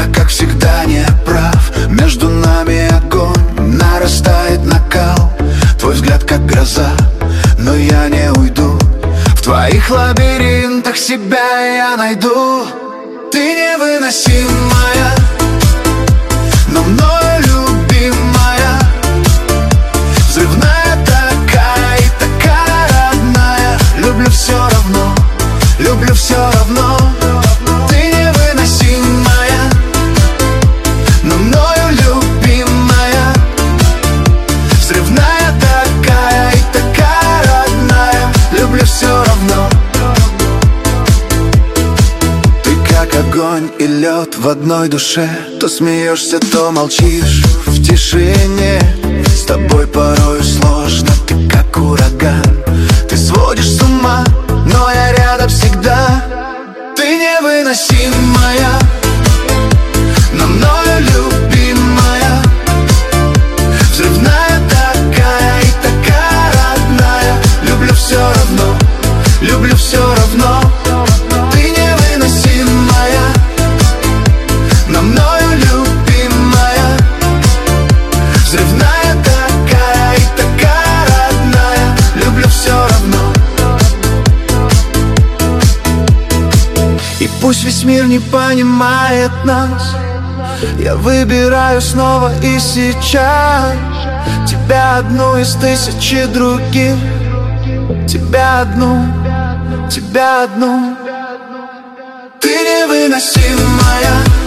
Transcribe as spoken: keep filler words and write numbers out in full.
как всегда, не прав. Между нами огонь, нарастает накал. Твой взгляд как гроза, но я не уйду. В твоих лабиринтах себя я найду. Ты невыносимая, но мною любимая. Взрывная такая и такая родная. Люблю все равно, люблю все равно. Ты невыносимая, но мною любимая. Взрывная такая и такая родная. Люблю все равно. Ты как огонь и лед в одной душе. То смеешься, то молчишь в тишине. С тобой порою сложно, ты как ураган. Ты сводишь с ума, но я рядом всегда. Ты невыносимая, но мною любимая. Взрывная такая и такая родная. Люблю все равно, люблю все равно. Ты невыносимая, но мною любимая. Взрывная такая и такая родная. Люблю все равно. И пусть весь мир не понимает нас, я выбираю снова и сейчас тебя одну из тысячи других. Тебя одну, тебя одну. Ты невыносимая,